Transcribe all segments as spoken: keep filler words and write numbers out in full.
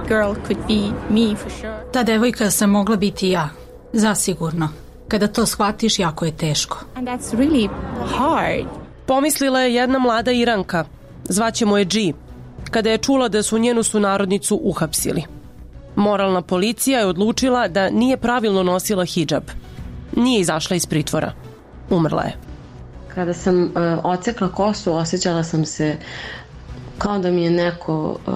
girl could be me for sure. Ta devojka sam mogla biti ja, zasigurno. Kada to shvatiš, jako je teško. And that's really hard. Pomislila je jedna mlada Iranka, zvaćemo je G, kada je čula da su njenu sunarodnicu uhapsili. Moralna policija je odlučila da nije pravilno nosila hidžab. Nije izašla iz pritvora. Umrla je. Kada sam uh, ocekla kosu, osjećala sam se kao da mi je neko uh,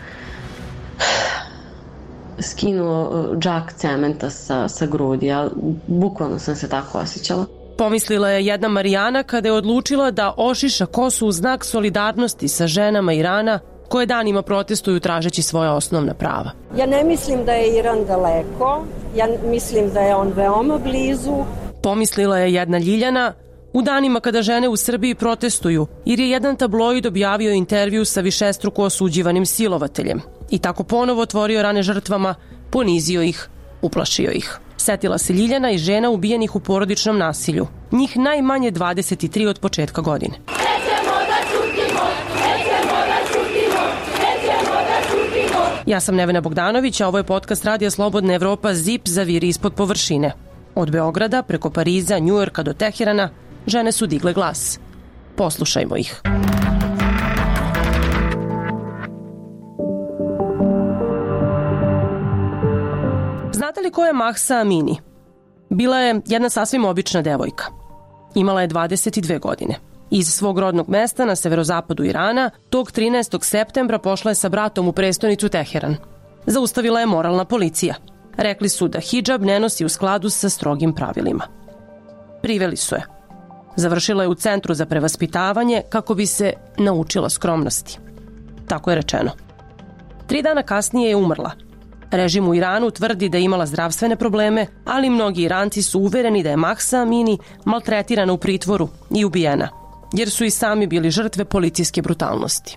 skinuo uh, džak cementa sa, sa grudi, ali bukvalno sam se tako osjećala. Pomislila je jedna Marijana kada je odlučila da ošiša kosu u znak solidarnosti sa ženama Irana koje danima protestuju tražeći svoja osnovna prava. Ja ne mislim da je Iran daleko, ja mislim da je on veoma blizu. Pomislila je jedna Ljiljana u danima kada žene u Srbiji protestuju, jer je jedan tabloid objavio intervju sa višestruko osuđivanim silovateljem i tako ponovo otvorio rane žrtvama, ponizio ih, uplašio ih. Setila se Ljiljana i žena ubijenih u porodičnom nasilju, njih najmanje dvadeset tri od početka godine. Nećemo da ćutimo, nećemo da ćutimo, nećemo da ćutimo. Ja sam Nevena Bogdanović, a ovo je podcast Radija Slobodna Evropa Zip zaviri ispod površine. Od Beograda preko Pariza, Njujorka do Teherana, žene su digle glas. Poslušajmo ih. Znate li ko je Mahsa Amini? Bila je jedna sasvim obična devojka. Imala je dvadeset dve godine. Iz svog rodnog mesta na severozapadu Irana, tog trinaestog septembra pošla je sa bratom u prestonicu Teheran. Zaustavila je moralna policija. Rekli su da hidžab ne nosi u skladu sa strogim pravilima. Priveli su je. Završila je u centru za prevaspitavanje kako bi se naučila skromnosti. Tako je rečeno. Tri dana kasnije je umrla. Režim u Iranu tvrdi da je imala zdravstvene probleme, ali mnogi Iranci su uvereni da je Mahsa Amini maltretirana u pritvoru i ubijena, jer su i sami bili žrtve policijske brutalnosti.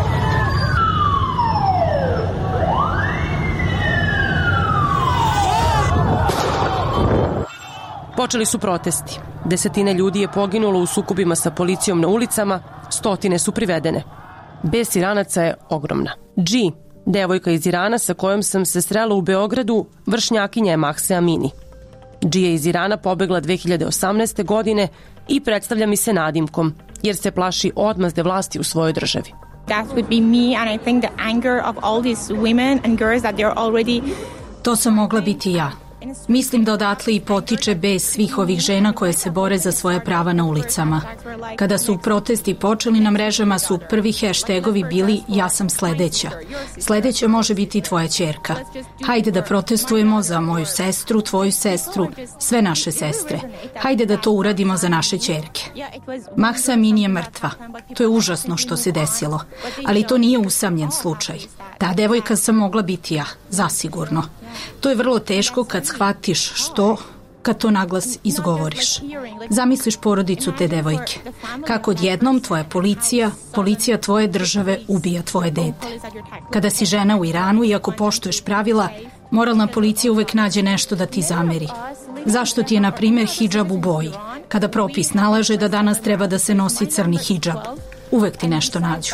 Počeli su protesti. Desetine ljudi je poginulo u sukobima sa policijom na ulicama, stotine su privedene. Bes Iranaca je ogromna. G, devojka iz Irana sa kojom sam se srela u Beogradu, vršnjakinja je Mahse Amini. G je iz Irana pobegla dve hiljade osamnaeste. godine i predstavlja mi se nadimkom, jer se plaši odmazde vlasti u svojoj državi. That would be me, and I think the anger of all these women and girls that they're already... To sam mogla biti ja. Mislim da odatle i potiče bes svih ovih žena koje se bore za svoje prava na ulicama. Kada su protesti počeli na mrežama su prvi heštegovi bili ja sam sledeća. Sledeća može biti tvoja ćerka. Hajde da protestujemo za moju sestru, tvoju sestru, sve naše sestre. Hajde da to uradimo za naše ćerke. Mahsa Amini je mrtva. To je užasno što se desilo, ali to nije usamljen slučaj. Ta devojka sam mogla biti ja, zasigurno. To je vrlo teško kad shvatiš što, kad to naglas izgovoriš. Zamisliš porodicu te devojke. Kako odjednom tvoja policija, policija tvoje države ubija tvoje dete. Kada si žena u Iranu i ako poštuješ pravila, moralna policija uvek nađe nešto da ti zameri. Zašto ti je, na primjer, hidžab u boji? Kada propis nalaže da danas treba da se nosi crni hidžab, uvek ti nešto nađu.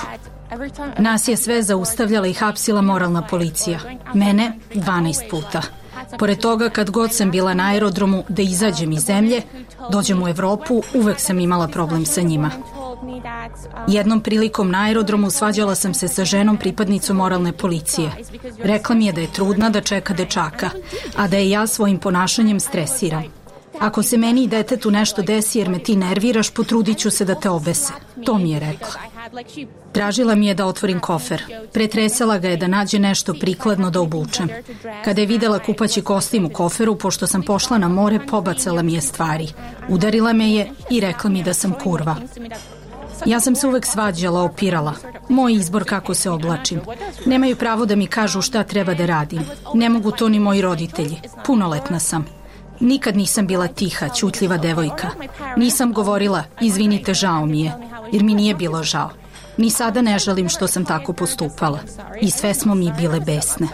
Nas je sve zaustavljala i hapsila moralna policija. Mene dvanaest puta. Pored toga, kad god sam bila na aerodromu da izađem iz zemlje, dođem u Evropu, uvek sam imala problem sa njima. Jednom prilikom na aerodromu svađala sam se sa ženom pripadnicom moralne policije. Rekla mi je da je trudna, da čeka dečaka, a da je ja svojim ponašanjem stresiram. Ako se meni i detetu nešto desi jer me ti nerviraš, potrudit ću se da te obese. To mi je rekla. Tražila mi je da otvorim kofer. Pretresala ga je da nađe nešto prikladno da obučem. Kada je videla kupaći kostim u koferu, pošto sam pošla na more, pobacala mi je stvari. Udarila me je i rekla mi da sam kurva. Ja sam se uvek svađala, opirala. Moj izbor kako se oblačim. Nemaju pravo da mi kažu šta treba da radim. Ne mogu to ni moji roditelji. Punoletna sam. Nikad nisam bila tiha, ćutljiva devojka. Nisam govorila, izvinite, žao mi je, jer mi nije bilo žao. Ni sada ne žalim što sam tako postupala. I sve smo mi bile besne.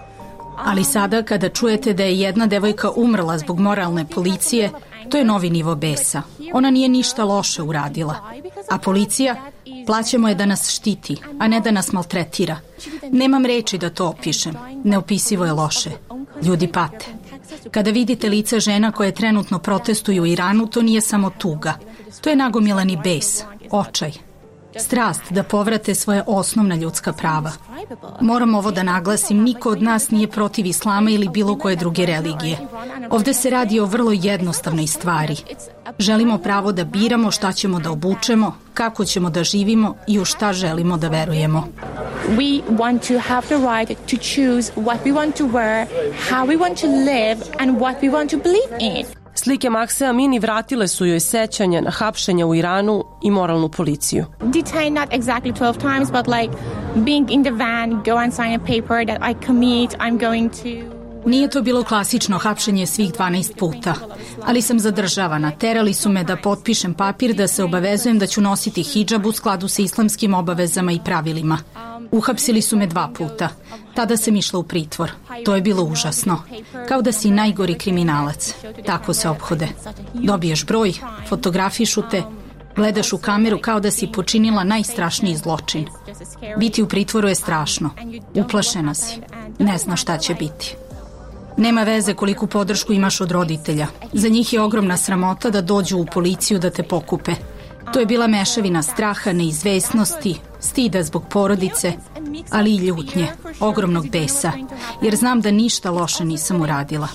Ali sada, kada čujete da je jedna devojka umrla zbog moralne policije, to je novi nivo besa. Ona nije ništa loše uradila. A policija? Plaćamo je da nas štiti, a ne da nas maltretira. Nemam reči da to opišem. Neopisivo je loše. Ljudi pate. Kada vidite lice žena koje trenutno protestuju u Iranu, to nije samo tuga. To je nagomilani bes, očaj. Strast da povrate svoje osnovna ljudska prava. Moram ovo da naglasim, niko od nas nije protiv islama ili bilo koje druge religije. Ovde se radi o vrlo jednostavnoj stvari. Želimo pravo da biramo šta ćemo da obučemo, kako ćemo da živimo i u šta želimo da verujemo. We want to have the right to choose what we want to wear, how we want to live and what we want to believe in. Slike Mahse Amini vratile su joj sećanje na hapšenja u Iranu i moralnu policiju. Detained not exactly twelve times, but like being in the van, go and sign a paper that I commit, I'm going to... Nije to bilo klasično hapšenje svih dvanaest puta, ali sam zadržavana. Terali su me da potpišem papir da se obavezujem da ću nositi hidžab u skladu sa islamskim obavezama i pravilima. Uhapsili su me dva puta. Tada sam išla u pritvor. To je bilo užasno. Kao da si najgori kriminalac. Tako se ophode. Dobiješ broj, fotografišu te, gledaš u kameru kao da si počinila najstrašniji zločin. Biti u pritvoru je strašno. Uplašena si. Ne znaš šta će biti. Nema veze koliku podršku imaš od roditelja. Za njih je ogromna sramota da dođu u policiju da te pokupe. To je bila mešavina straha, neizvesnosti, stida zbog porodice, ali i ljutnje, ogromnog besa, jer znam da ništa loše nisam uradila.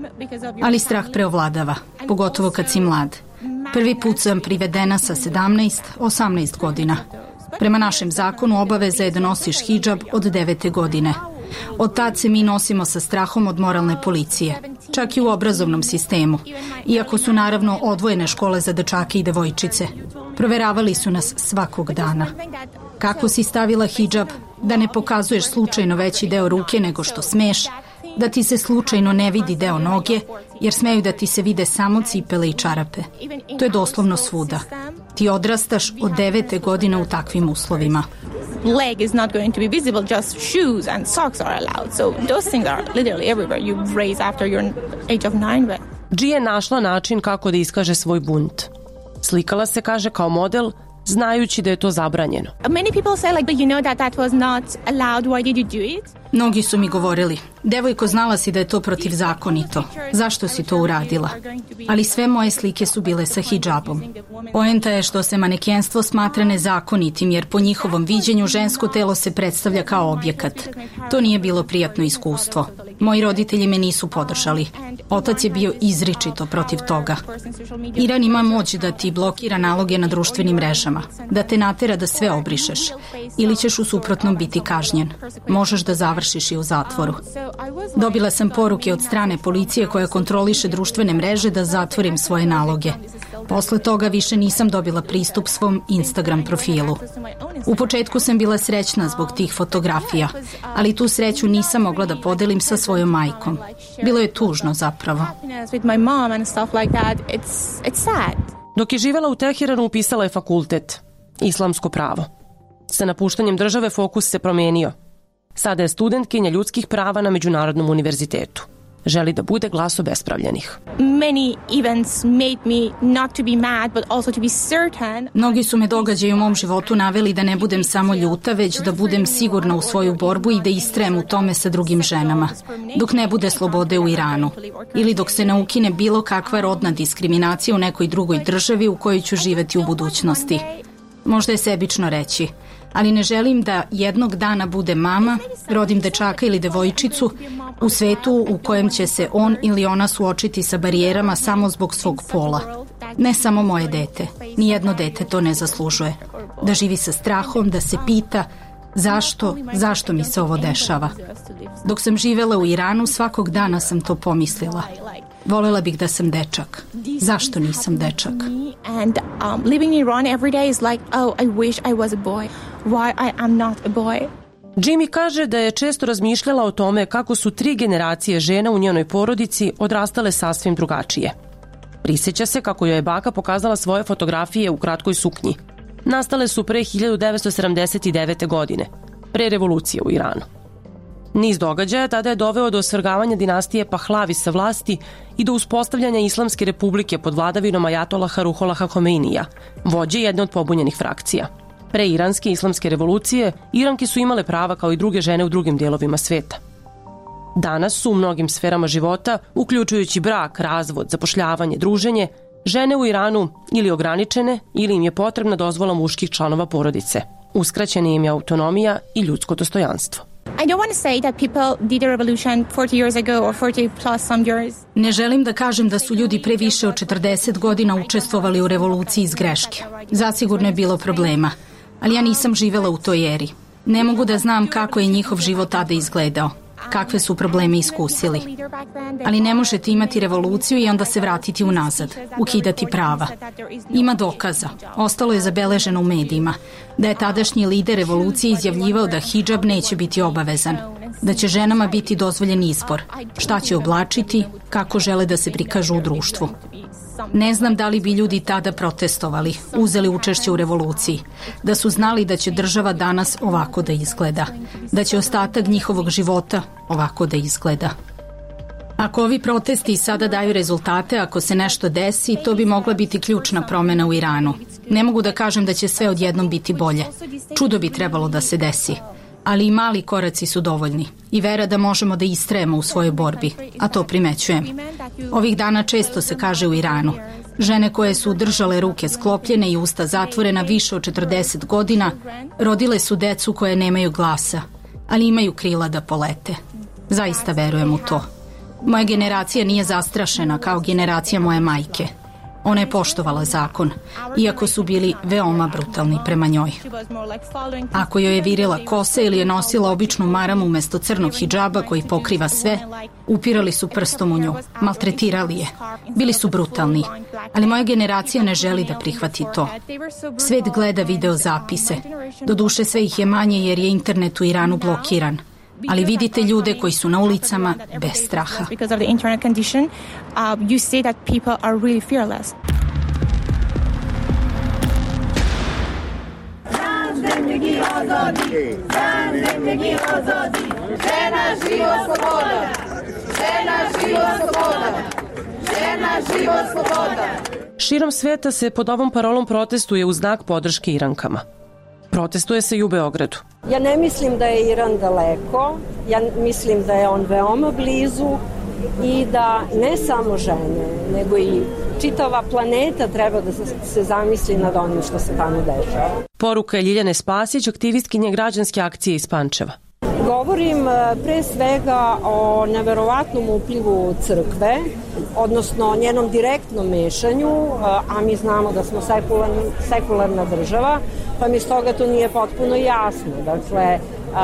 Ali strah preovladava, pogotovo kad si mlad. Prvi put sam privedena sa sedamnaest, osamnaest godina. Prema našem zakonu obaveza je da nosiš hidžab od devete godine. Od tad se mi nosimo sa strahom od moralne policije, čak i u obrazovnom sistemu, iako su naravno odvojene škole za dečake i devojčice. Proveravali su nas svakog dana. Kako si stavila hidžab, da ne pokazuješ slučajno veći deo ruke nego što smeš, da ti se slučajno ne vidi deo noge, jer smeju da ti se vide samo cipele i čarape. To je doslovno svuda. Ti odrastaš od devete godine u takvim uslovima. Leg is not going to be visible, just shoes and socks are allowed. So those things are literally everywhere. You raise after your age of nine. But... G je našla način kako da iskaže svoj bunt. Slikala se, kaže, kao model, znajući da je to zabranjeno. Many people say like, you know that that was not allowed, why did you do it? Mnogi su mi govorili, devojko, znala si da je to protivzakonito. Zašto si to uradila? Ali sve moje slike su bile sa hidžabom. Poenta je što se manekenstvo smatra nezakonitim, jer po njihovom viđenju žensko telo se predstavlja kao objekat. To nije bilo prijatno iskustvo. Moji roditelji me nisu podržali. Otac je bio izričito protiv toga. Iran ima moć da ti blokira naloge na društvenim mrežama, da te natera da sve obrišeš, ili ćeš u suprotnom biti kažnjen. Možeš da završiš i u zatvoru. Dobila sam poruke od strane policije koja kontroliše društvene mreže da zatvorim svoje naloge. Posle toga više nisam dobila pristup svom Instagram profilu. U početku sam bila srećna zbog tih fotografija, ali tu sreću nisam mogla da podelim sa svojom majkom. Bilo je tužno zapravo. Dok je živela u Teheranu, upisala je fakultet, islamsko pravo. Sa napuštanjem države fokus se promenio. Sada je studentkinja ljudskih prava na Međunarodnom univerzitetu. Želi da bude glas obespravljenih. Many events made me not to be mad, but also to be certain. Mnogi su me događaji u mom životu naveli da ne budem samo ljuta, već da budem sigurna u svoju borbu i da istrajem u tome sa drugim ženama. Dok ne bude slobode u Iranu. Ili dok se ne ukine bilo kakva rodna diskriminacija u nekoj drugoj državi u kojoj ću živeti u budućnosti. Možda je sebično reći, ali ne želim da jednog dana budem mama, rodim dečaka ili devojčicu u svetu u kojem će se on ili ona suočiti sa barijerama samo zbog svog pola. Ne samo moje dete, nijedno dete to ne zaslužuje. Da živi sa strahom, da se pita zašto, zašto mi se ovo dešava. Dok sam živela u Iranu, svakog dana sam to pomislila. Volela bih da sam dečak. Zašto nisam dečak? And um, living in Iran every day is like, oh, I wish I was a boy. Why I am not a boy? Jimmy kaže da je često razmišljala o tome kako su tri generacije žena u njenoj porodici odrastale sasvim drugačije. Prisjeća se kako joj je baka pokazala svoje fotografije u kratkoj suknji. Nastale su pre hiljadu devetsto sedamdeset devete. godine, pre revolucije u Iranu. Niz događaja tada je doveo do osvrgavanja dinastije Pahlavi sa vlasti i do uspostavljanja Islamske republike pod vladavinom ajatolaha Ruholaha Homeinija, vođe jedne od pobunjenih frakcija. Pre iranske islamske revolucije, Iranke su imale prava kao i druge žene u drugim dijelovima sveta. Danas su u mnogim sferama života, uključujući brak, razvod, zapošljavanje, druženje, žene u Iranu ili ograničene ili im je potrebna dozvola muških članova porodice. Uskraćena im je autonomija i ljudsko dostojanstvo. I don't want to say that people did a revolution forty years ago or forty plus some years. Ne želim da kažem da su ljudi pre više od četrdeset godina učestvovali u revoluciji iz greške. Zasigurno je bilo problema, ali ja nisam živela u toj eri. Ne mogu da znam kako je njihov život tada izgledao, kakve su probleme iskusili. Ali ne možete imati revoluciju i onda se vratiti unazad, ukidati prava. Ima dokaza, ostalo je zabeleženo u medijima, da je tadašnji lider revolucije izjavljivao da hidžab neće biti obavezan, da će ženama biti dozvoljen izbor, šta će oblačiti, kako žele da se prikažu u društvu. Ne znam da li bi ljudi tada protestovali, uzeli učešće u revoluciji, da su znali da će država danas ovako da izgleda, da će ostatak njihovog života ovako da izgleda. Ako ovi protesti sada daju rezultate, ako se nešto desi, to bi mogla biti ključna promena u Iranu. Ne mogu da kažem da će sve odjednom biti bolje. Čudo bi trebalo da se desi. Ali i mali koraci su dovoljni i vera da možemo da istrajemo u svojoj borbi, a to primećujem. Ovih dana često se kaže u Iranu, žene koje su držale ruke sklopljene i usta zatvorena više od četrdeset godina, rodile su decu koje nemaju glasa, ali imaju krila da polete. Zaista verujem u to. Moja generacija nije zastrašena kao generacija moje majke. Ona je poštovala zakon, iako su bili veoma brutalni prema njoj. Ako joj je virila kose ili je nosila običnu maramu umesto crnog hidžaba koji pokriva sve, upirali su prstom u nju, maltretirali je. Bili su brutalni, ali moja generacija ne želi da prihvati to. Svet gleda video zapise. Doduše sve ih je manje jer je internet u Iranu blokiran. Ali vidite ljude koji su na ulicama bez straha. Because of the internet condition, uh, you see that people are really fearless. Zendegi azadi, zendegi azadi, žena život sloboda, žena život sloboda, žena život sloboda. Širom sveta se pod ovom parolom protestuje u znak podrške Irankama. Protestuje se i u Beogradu. Ja ne mislim da je Iran daleko, ja mislim da je on veoma blizu i da ne samo žene, nego i čitava planeta treba da se zamisli nad onim što se tamo dešava. Poruka je Ljiljane Spasić, aktivistkinje građanske akcije iz Pančeva. Govorim pre svega o neverovatnom uplivu crkve, odnosno njenom direktnom mešanju, a mi znamo da smo sekularna, sekularna država, pa mi stoga to nije potpuno jasno. Dakle,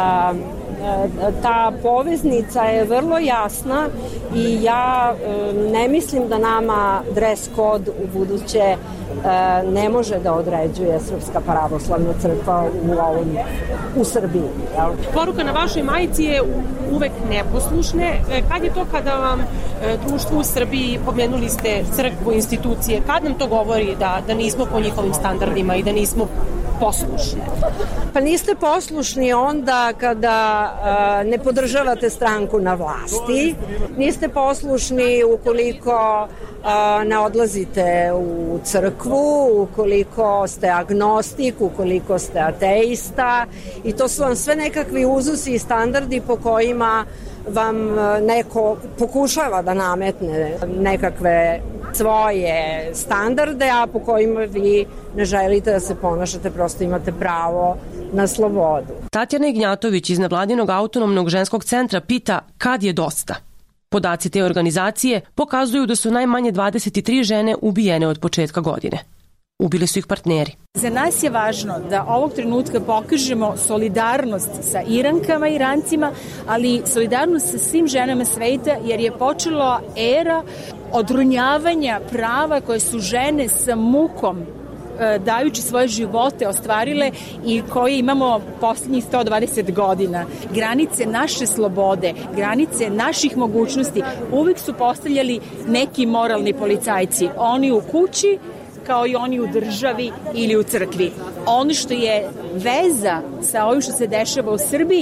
ta poveznica je vrlo jasna i ja ne mislim da nama dress code u buduće ne može da određuje Srpska pravoslavna crkva u, ovom, u Srbiji. Jel? Poruka na vašoj majici je uvek neposlušne. Kad je to kada vam društvo u Srbiji, pomenuli ste crkvu, institucije, kad nam to govori da, da nismo po njihovim standardima i da nismo poslušne? Pa niste poslušni onda kada uh, ne podržavate stranku na vlasti, niste poslušni ukoliko uh, ne odlazite u crkvu, ukoliko ste agnostik, ukoliko ste ateista i to su vam sve nekakvi uzusi i standardi po kojima vam neko pokušava da nametne nekakve svoje standarde, a po kojima vi ne želite da se ponašate, prosto imate pravo na slobodu. Tatjana Ignjatović iz nevladinog autonomnog ženskog centra pita kad je dosta. Podaci te organizacije pokazuju da su najmanje dvadeset tri žene ubijene od početka godine. Ubili su ih partneri. Za nas je važno da ovog trenutka pokažemo solidarnost sa Irankama i Irancima, ali solidarnost sa svim ženama sveta, jer je počela era odrunjavanja prava koje su žene sa mukom dajući svoje živote ostvarile i koje imamo poslednjih sto dvadeset godina. Granice naše slobode, granice naših mogućnosti uvijek su postavljali neki moralni policajci. Oni u kući, kao i oni u državi ili u crkvi. Ono što je veza sa ovim što se dešava u Srbiji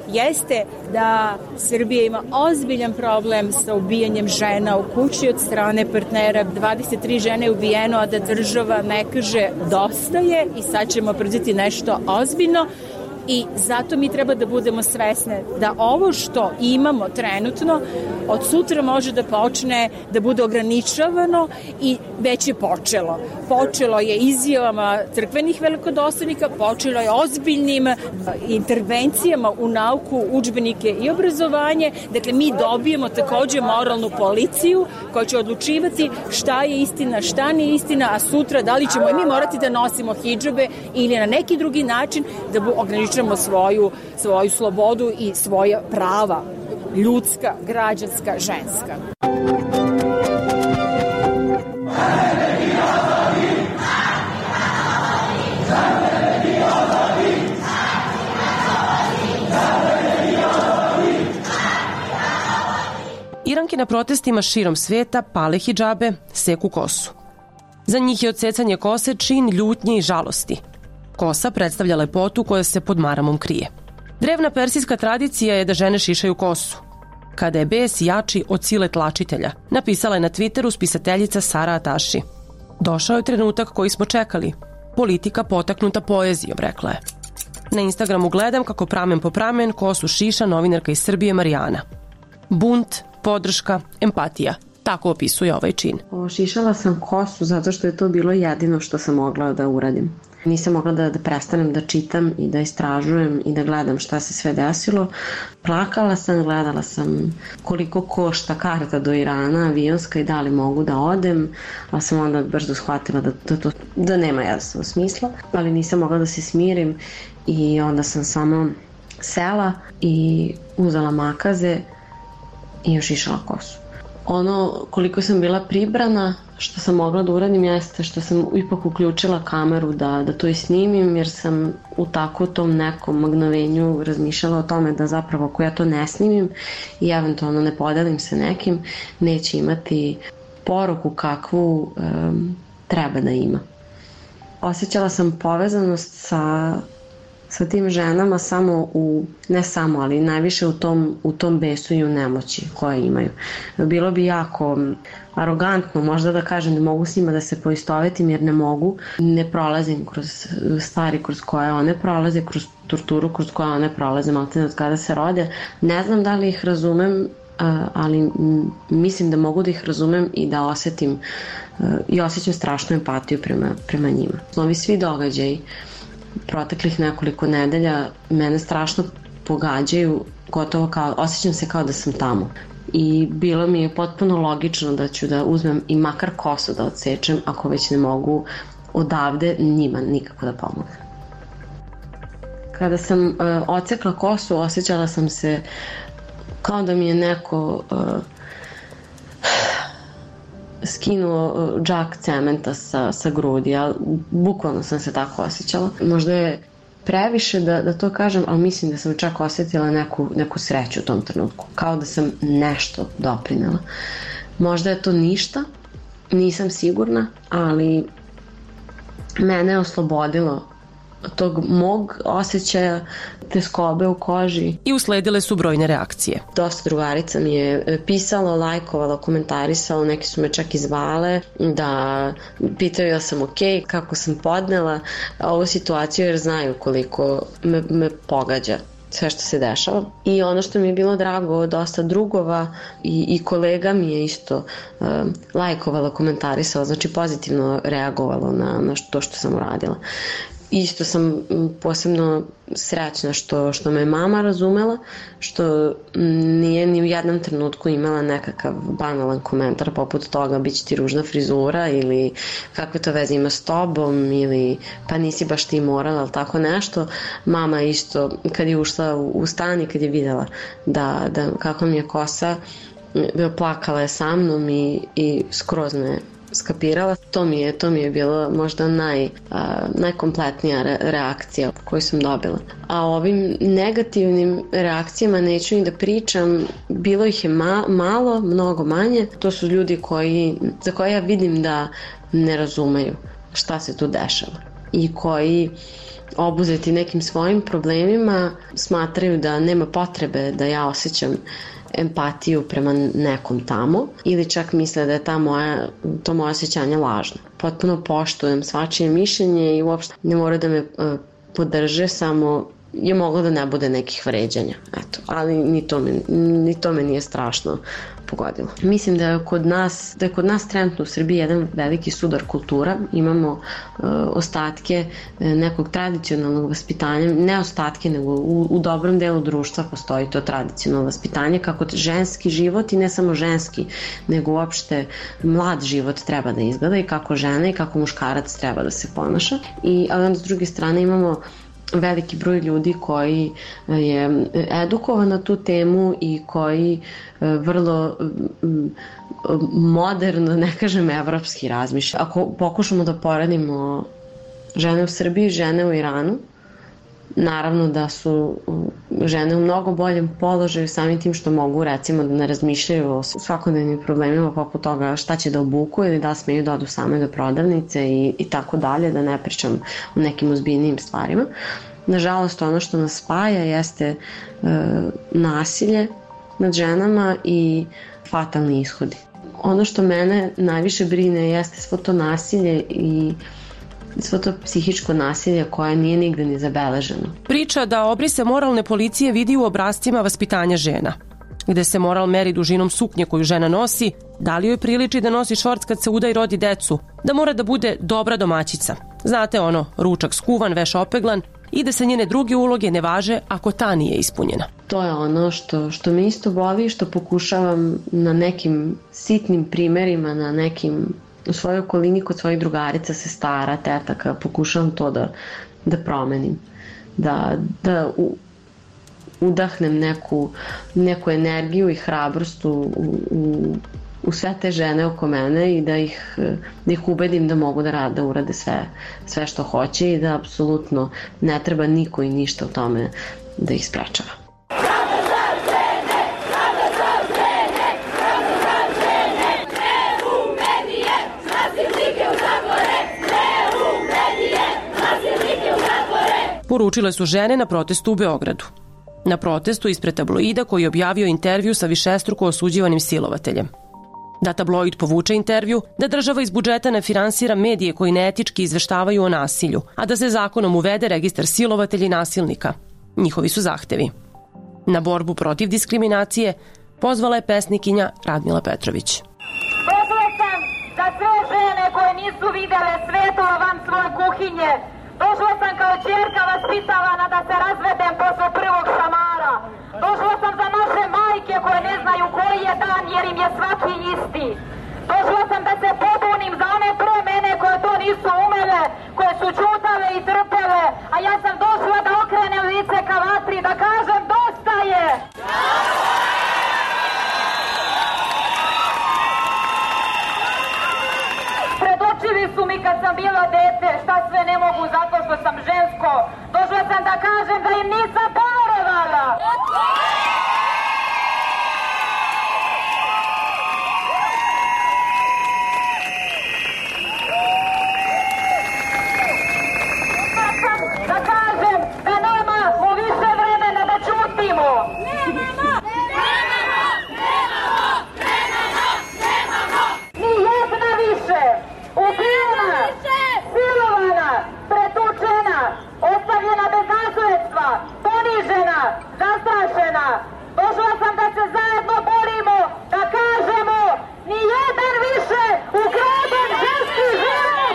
jeste da Srbija ima ozbiljan problem sa ubijanjem žena u kući od strane partnera. dvadeset tri žene je ubijeno, a da država ne kaže dosta je i sad ćemo preduzeti nešto ozbiljno. I zato mi treba da budemo svesne da ovo što imamo trenutno od sutra može da počne da bude ograničavano i već je počelo. Počelo je izjavama crkvenih velikodostojnika, počelo je ozbiljnim intervencijama u nauku, udžbenike i obrazovanje. Dakle, mi dobijemo takođe moralnu policiju koja će odlučivati šta je istina, šta nije istina, a sutra da li ćemo i mi morati da nosimo hidžabe ili na neki drugi način da ograničavamo svoju, svoju slobodu i svoja prava, ljudska, građanska, ženska. Iranke na protestima širom sveta pale hidžabe, seku kosu. Za njih je odsecanje kose čin ljutnje i žalosti. Kosa predstavlja lepotu koja se pod maramom krije. Drevna persijska tradicija je da žene šišaju kosu. Kada je bes jači od sile tlačitelja, napisala je na Twitteru spisateljica Sara Ataši. Došao je trenutak koji smo čekali. Politika potaknuta poezijom, rekla je. Na Instagramu gledam kako pramen po pramen kosu šiša novinarka iz Srbije Marijana. Bunt, podrška, empatija. Tako opisuje ovaj čin. Šišala sam kosu zato što je to bilo jedino što sam mogla da uradim. Nisam mogla da, da prestanem da čitam i da istražujem i da gledam šta se sve desilo. Plakala sam, gledala sam koliko košta karta do Irana, avionska i da li mogu da odem, ali sam onda brzo shvatila da, da, to, da nema jasno smisla, ali nisam mogla da se smirim i onda sam samo sela i uzela makaze i ošišala kosu. Ono koliko sam bila pribrana, što sam mogla da uradim jeste što sam ipak uključila kameru da, da to i snimim, jer sam u tako tom nekom magnovenju razmišljala o tome da zapravo ako ja to ne snimim i eventualno ne podelim sa nekim, neće imati poruku kakvu um, treba da ima. Osjećala sam povezanost sa sa tim ženama samo u, ne samo, ali najviše u tom, u tom besu i u nemoći koje imaju. Bilo bi jako arogantno možda da kažem da mogu s njima da se poistovetim jer ne mogu. Ne prolazim kroz stvari kroz koje one prolaze, kroz torturu kroz koje one prolaze, maltene od kada se rode. Ne znam da li ih razumem, ali mislim da mogu da ih razumem i da osetim i osjećam strašnu empatiju prema, prema njima. Ovi svi događaji proteklih nekoliko nedelja mene strašno pogađaju, gotovo kao, osjećam se kao da sam tamo. I bilo mi je potpuno logično da ću da uzmem i makar kosu da odsečem, ako već ne mogu odavde njima nikako da pomognem. Kada sam uh, odsekla kosu, osjećala sam se kao da mi je neko uh, skinuo džak cementa sa, sa grudi, ali bukvalno sam se tako osjećala. Možda je previše da, da to kažem, ali mislim da sam čak osjetila neku, neku sreću u tom trenutku. Kao da sam nešto doprinela. Možda je to ništa, nisam sigurna, ali mene je oslobodilo tog mog osjećaja teskobe u koži. I usledile su brojne reakcije. Dosta drugarica mi je pisalo, lajkovalo, komentarisalo, neki su me čak i zvale da pitaju ja sam ok, kako sam podnela ovu situaciju jer znaju koliko me, me pogađa sve što se dešava. I ono što mi je bilo drago, dosta drugova i, i kolega mi je isto uh, lajkovalo, komentarisalo, znači pozitivno reagovalo na, na to što sam uradila. Isto sam posebno srećna što, što me mama razumela, što nije ni u jednom trenutku imala nekakav banalan komentar poput toga bit će ti ružna frizura ili kakve to veze ima s tobom ili pa nisi baš ti morala ili tako nešto. Mama isto kad je ušla u, u stan i kad je videla da, da kako mi je kosa, plakala je sa mnom i, i skroz me skapirala. To mi je, to mi je bilo možda naj, a, najkompletnija re, reakcija koju sam dobila. A o ovim negativnim reakcijama neću ni da pričam. Bilo ih je ma, malo, mnogo manje. To su ljudi koji, za koje ja vidim da ne razumeju šta se tu dešava. i koji obuzeti nekim svojim problemima smatraju da nema potrebe da ja osjećam empatiju prema nekom tamo ili čak misle da je ta moja, to moje osjećanje lažno. Potpuno poštujem svačije mišljenje i uopšte ne mora da me uh, podrže, samo je moglo da ne bude nekih vređanja. Eto, ali ni to, me, ni to me nije strašno pogodilo. Mislim da je kod nas, da je kod nas trenutno u Srbiji jedan veliki sudar kultura. Imamo uh, ostatke uh, nekog tradicionalnog vaspitanja, ne ostatke, nego u, u dobrom delu društva postoji to tradicionalno vaspitanje, kako ženski život i ne samo ženski, nego uopšte mlad život treba da izgleda i kako žena i kako muškarac treba da se ponaša. I, ali onda s druge strane imamo veliki broj ljudi koji je edukovan na tu temu i koji vrlo moderno, ne kažem evropski, razmišlja. Ako pokušamo da poredimo žene u Srbiji i žene u Iranu, naravno da su žene u mnogo boljem položaju samim tim što mogu recimo da ne razmišljaju o svakodnevnim problemima poput toga šta će da obuku ili da smeju da odu same do prodavnice i, i tako dalje, da ne pričam o nekim ozbiljnijim stvarima. Nažalost, ono što nas spaja jeste e, nasilje nad ženama i fatalni ishodi. Ono što mene najviše brine jeste svo to nasilje i svo to psihičko nasilje koje nije nigde ni zabeleženo. Priča da obrise moralne policije vidi u obrascima vaspitanja žena, gde se moral meri dužinom suknje koju žena nosi, da li joj priliči da nosi šorc kad se uda i rodi decu, da mora da bude dobra domaćica. Znate ono, ručak skuvan, veš opeglan i da se njene druge uloge ne važe ako ta nije ispunjena. To je ono što, što me isto boli, što pokušavam na nekim sitnim primerima, na nekim u svojoj okolini kod svojih drugarica, sestara, tetaka, pokušavam to da, da promenim. Da, da u, udahnem neku, neku energiju i hrabrost u, u, u sve te žene oko mene i da ih, da ih ubedim da mogu da, rade, da urade sve, sve što hoće i da apsolutno ne treba niko i ništa u tome da ih sprečava. Poručile su žene na protestu u Beogradu. Na protestu ispred tabloida koji je objavio intervju sa višestruko osuđivanim silovateljem. Da tabloid povuče intervju, da država iz budžeta ne finansira medije koji neetički izveštavaju o nasilju, a da se zakonom uvede registar silovatelja i nasilnika. Njihovi su zahtevi. Na borbu protiv diskriminacije pozvala je pesnikinja Radmila Petrović. Došla sam za sve žene koje nisu videle svetlo van svoje kuhinje. Došla sam kao ćerka vaspitavana da se razvedem posle prvog šamara. Došla sam za naše majke koje ne znaju koji je dan jer im je svaki isti. Došla sam da se pobunim za one pre mene koje to nisu umele, koje su čutale i trpele, a ja sam došla da okrenem lice ka vatri, da kažem dosta je! Predočili su mi kad sam bila dete šta sve ne mogu zato što sam žensko. Došla sam da kažem da im nisam poverovala. Da kažem da nema u više vremena da čutimo. Nemamo! Nemamo! Nemamo! Nemamo! Nemamo! Ni jedna više! Ubijena, silovana, pretučena, ostavljena bez nasledstva, ponižena, zastrašena. Došla sam da se zajedno borimo, da kažemo ni jedan više ukraden ženski život!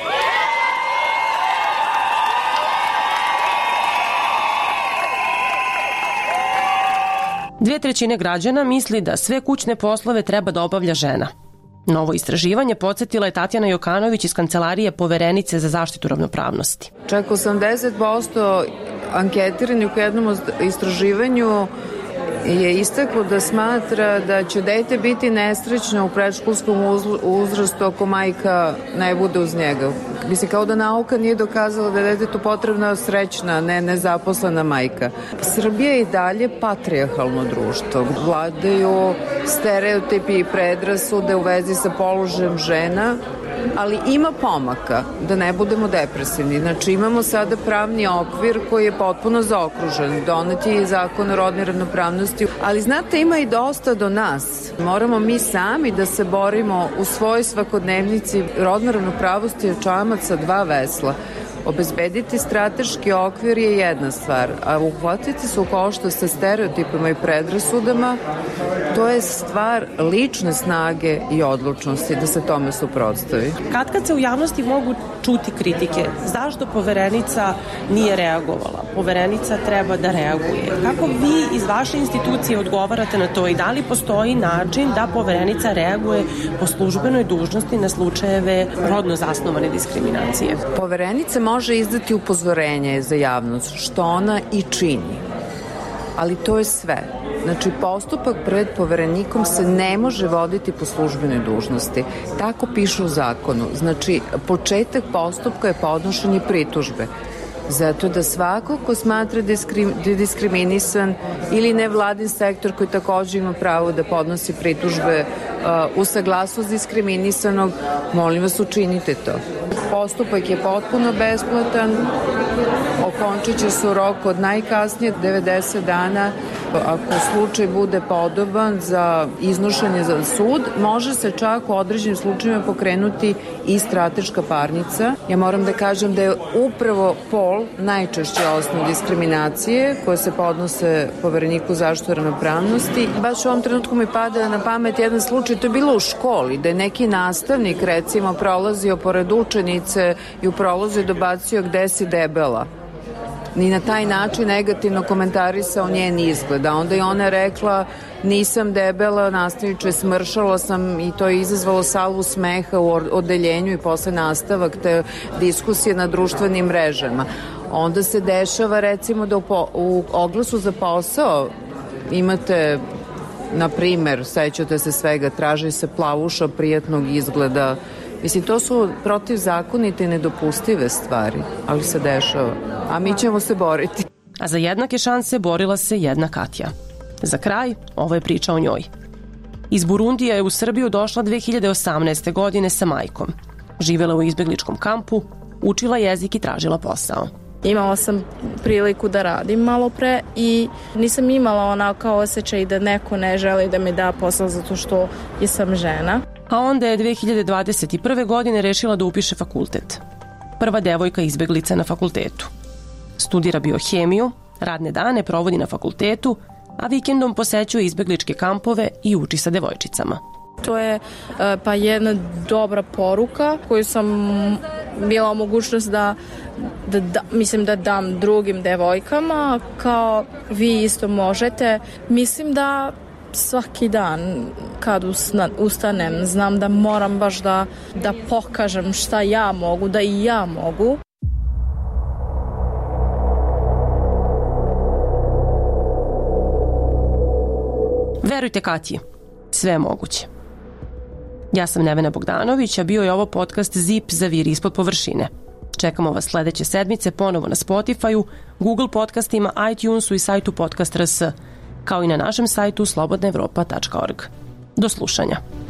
Dve trećine građana misli da sve kućne poslove treba da obavlja žena. Novo istraživanje podsjetila je Tatjana Jokanović iz Kancelarije Poverenice za zaštitu ravnopravnosti. Čak osamdeset posto anketiranih u jednom istraživanju je istaklo da smatra da će dete biti nesrećno u predškolskom uzrastu ako majka ne bude uz njega. Mislim, kao da nauka nije dokazala da je detetu potrebna srećna, ne nezaposlena majka. Srbija je i dalje patrijarhalno društvo. Vladaju stereotipi i predrasude u vezi sa položajem žena ali ima pomaka, da ne budemo depresivni. Znači imamo sada pravni okvir koji je potpuno zaokružen, donet je i zakon o rodnoj ravnopravnosti, ali znate ima i dosta do nas. Moramo mi sami da se borimo u svojoj svakodnevnici. Rodna ravnopravnost je čamac sa dva vesla. Obezbediti strateški okvir je jedna stvar, a uhvatiti se u koštac sa stereotipima i predrasudama, to je stvar lične snage i odlučnosti da se tome suprotstavi. Kad kad se u javnosti mogu čuti kritike, zašto Poverenica nije reagovala? Poverenica treba da reaguje. Kako vi iz vaše institucije odgovarate na to i da li postoji način da Poverenica reaguje po službenoj dužnosti na slučajeve rodno zasnovane diskriminacije? Poverenica može izdati upozorenje za javnost, što ona i čini. Ali to je sve. Znači, postupak pred Poverenikom se ne može voditi po službenoj dužnosti. Tako piše u zakonu. Znači, početak postupka je podnošenje pritužbe. Zato da svako ko smatra diskrim, diskriminisan ili nevladin sektor koji takođe ima pravo da podnosi pritužbe uh, u saglasnost diskriminisanog, molim vas učinite to. Postupak je potpuno besplatan, okončit će se u roku od najkasnije devedeset dana. Ako slučaj bude podoban za iznošenje za sud, može se čak u određenim slučajima pokrenuti i strateška parnica. Ja moram da kažem da je upravo pol najčešće osnov diskriminacije koje se podnose Povereniku zaštite ravnopravnosti. Baš u ovom trenutku mi pada na pamet jedan slučaj, to je bilo u školi, da je neki nastavnik recimo prolazio pored učenice i u prolazu je dobacio gde si debela. Ni na taj način negativno komentarisao njen izgled. A onda je ona rekla nisam debela, nastavniče, smršala sam i to je izazvalo salvu smeha u odeljenju i posle nastavak te diskusije na društvenim mrežama. Onda se dešava recimo da u, po, u oglasu za posao imate, na primer, sećate se svega, traži se plavuša prijatnog izgleda. Mislim, to su protivzakonite i nedopustive stvari, ali se dešava. A mi ćemo se boriti. A za jednake šanse borila se jedna Katja. Za kraj, ovo je priča o njoj. Iz Burundija je u Srbiju došla dve hiljade osamnaeste. godine sa majkom. Živela u izbegličkom kampu, učila jezik i tražila posao. Imala sam priliku da radim malo pre i nisam imala onako osjećaj da neko ne želi da mi da posao zato što sam žena. A onda je dve hiljade dvadeset prve. godine rešila da upiše fakultet. Prva devojka izbeglica na fakultetu. Studira biohemiju, radne dane provodi na fakultetu, a vikendom posećuje izbegličke kampove i uči sa devojčicama. To je pa jedna dobra poruka koju sam bila mogućnost da, da, da mislim da dam drugim devojkama, kao vi isto možete. Mislim da svaki dan kad usna, ustanem znam da moram baš da, da pokažem šta ja mogu, da i ja mogu. Verujte Katji, sve je moguće. Ja sam Nevena Bogdanović, a bio je ovo podcast Zip zaviri ispod površine. Čekamo vas sledeće sedmice ponovo na Spotify-u, Google podcastima, iTunesu i sajtu podcast tačka r s, kao i na našem sajtu slobodna evropa tačka org. Do slušanja.